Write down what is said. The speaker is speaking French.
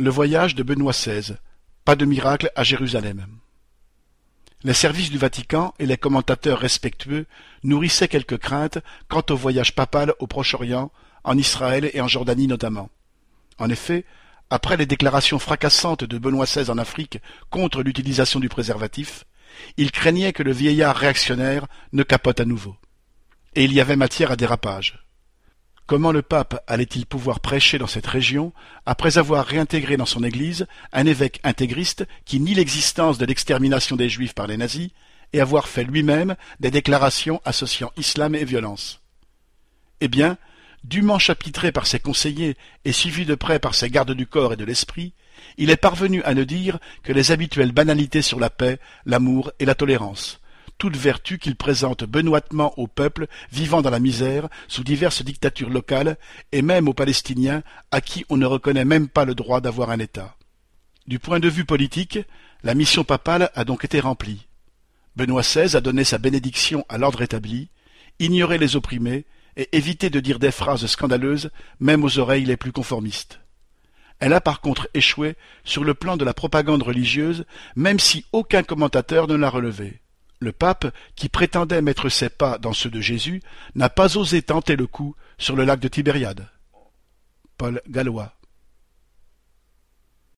Le voyage de Benoît XVI. Pas de miracle à Jérusalem. Les services du Vatican et les commentateurs respectueux nourrissaient quelques craintes quant au voyage papal au Proche-Orient, en Israël et en Jordanie notamment. En effet, après les déclarations fracassantes de Benoît XVI en Afrique contre l'utilisation du préservatif, ils craignaient que le vieillard réactionnaire ne capote à nouveau. Et il y avait matière à dérapage. Comment le pape allait-il pouvoir prêcher dans cette région après avoir réintégré dans son église un évêque intégriste qui nie l'existence de l'extermination des Juifs par les nazis et avoir fait lui-même des déclarations associant islam et violence? Eh bien, dûment chapitré par ses conseillers et suivi de près par ses gardes du corps et de l'esprit, il est parvenu à ne dire que les habituelles banalités sur la paix, l'amour et la tolérance, toute vertu qu'il présente benoîtement au peuple vivant dans la misère sous diverses dictatures locales et même aux Palestiniens à qui on ne reconnaît même pas le droit d'avoir un État. Du point de vue politique, la mission papale a donc été remplie. Benoît XVI a donné sa bénédiction à l'ordre établi, ignoré les opprimés et évité de dire des phrases scandaleuses même aux oreilles les plus conformistes. Elle a par contre échoué sur le plan de la propagande religieuse, même si aucun commentateur ne l'a relevé. Le pape, qui prétendait mettre ses pas dans ceux de Jésus, n'a pas osé tenter le coup sur le lac de Tibériade. Paul Gallois.